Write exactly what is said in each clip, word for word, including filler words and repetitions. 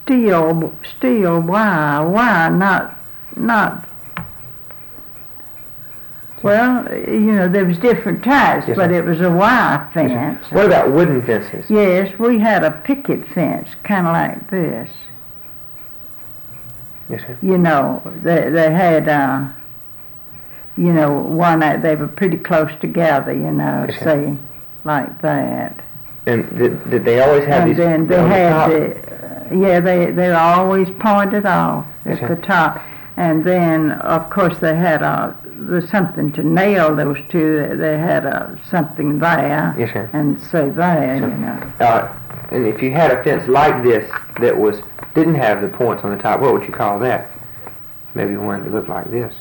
steel, steel wire, wire, not, not, well, you know, there was different types, Yes, but sir. it was a wire Yes, fence. sir. What about wooden fences? Yes, we had a picket fence, kind of like this. Yes, sir. You know, they, they had, uh, you know, one that they were pretty close together, you know, Yes, sir. say, like that. And did, did they always have And these then they on the had top? the, uh, yeah, they, they were always pointed off Yes, at sir. the top. And then, of course, they had a, there's something to nail those to. They had a, something there. Yes, sir. And say there, Sir. you know. Uh, and if you had a fence like this that was didn't have the points on the top, what would you call that? Maybe one that looked like this.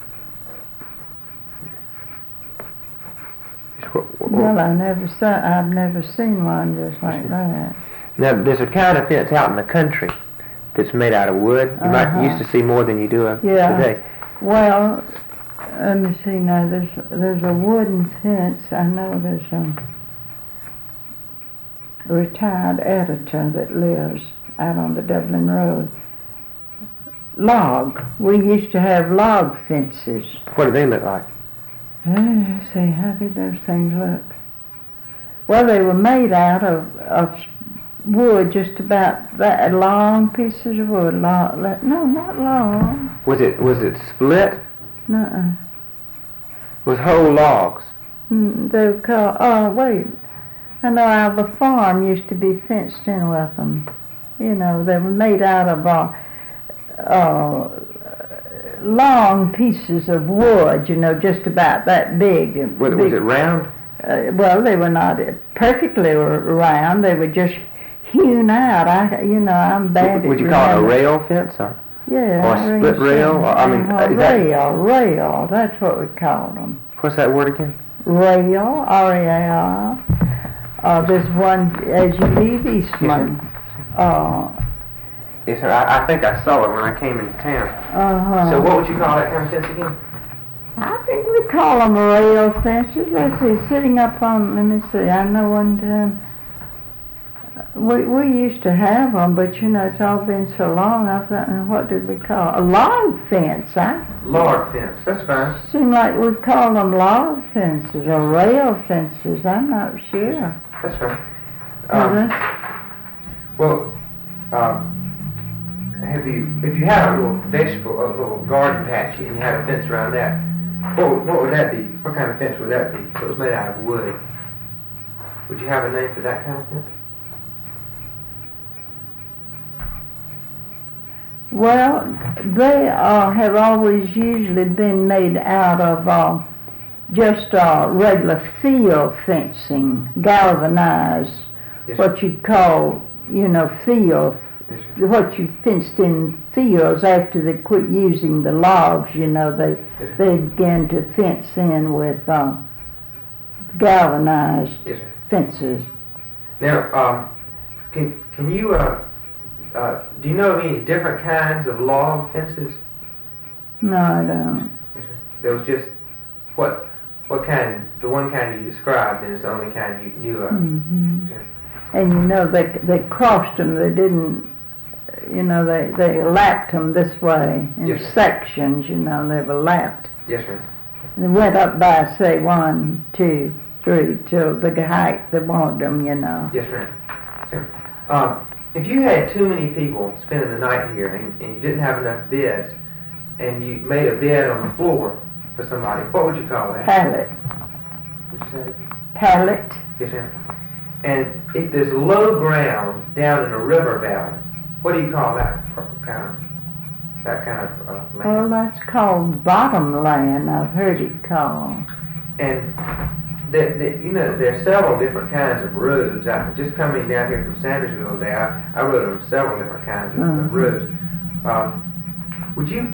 What- what- Well, I never saw, I've never seen one just like that. Now, there's a kind of fence out in the country that's made out of wood. You might Uh-huh. used to see more than you do of Yeah. today. Well, let me see now. There's there's a wooden fence. I know there's a retired editor that lives out on the Dublin Road. Log. We used to have log fences. What do they look like? Uh, let's see, how did those things look? Well, they were made out of of wood, just about that long pieces of wood. Long, no, not long. Was it was it split? No. Was whole logs? Mm, they were called, oh wait, I know our farm used to be fenced in with them. You know, they were made out of uh, uh, long pieces of wood, you know, just about that big. Was, big was it round? uh, well, they were not perfectly r- round, they were just hewn out. I, you know, I'm bad Would at you call it a remembering. rail fence or? Yeah. or I split really rail, see. or, I mean, Uh-huh, is that- rail, rail, that's what we called them. What's that word again? Rail, R A A R. Uh, there's one as you leave Eastman. Uh, Yes, sir. I, I think I saw it when I came into town. uh-huh. So what would you call that kind of fence again? I think we call them rail fences. Let's see, sitting up on, let me see, I know one time, we, we used to have them, but you know, it's all been so long, I thought, uh, what did we call it? A log fence, huh? Log fence. That's fine. Seemed like we call them log fences or rail fences, I'm not sure. That's fine. Uh, Um, well, um, have you, if you had a little vegetable, a little garden patch, and you had a fence around that, what would, what would that be? What kind of fence would that be? If it was made out of wood. Would you have a name for that kind of fence? Well, they uh, have always usually been made out of uh, just uh, regular field fencing, galvanized, Yes, what you'd call, you know, field, yes, sir. what you fenced in fields after they quit using the logs, you know, they, Yes, sir. they began to fence in with uh, galvanized Yes, sir. fences. Now, um, can, can you, uh, uh, do you know of any different kinds of log fences? No, I don't. Yes, sir. There was just, what, what kind, the one kind you described is the only kind you knew of. hmm Yes, sir. And you know, they they crossed them. They didn't, you know, they they lapped them this way in Yes, sir. sections. You know, they were lapped. Yes, sir. They went up by say one, two, three till the height they wanted them. You know. Yes, ma'am. Sir. Um, if you had too many people spending the night here and, and you didn't have enough beds, and you made a bed on the floor for somebody, what would you call that? Pallet, Would you say? pallet. Yes, ma'am. And if there's low ground down in a river valley, what do you call that pro- kind of that kind of uh, Well, land? that's called bottomland. I've heard it called. And the, the, you know, there are several different kinds of roads. I, just coming down here from Sandersville today, I, I rode on several different kinds of, of Mhm. roads. Um, would you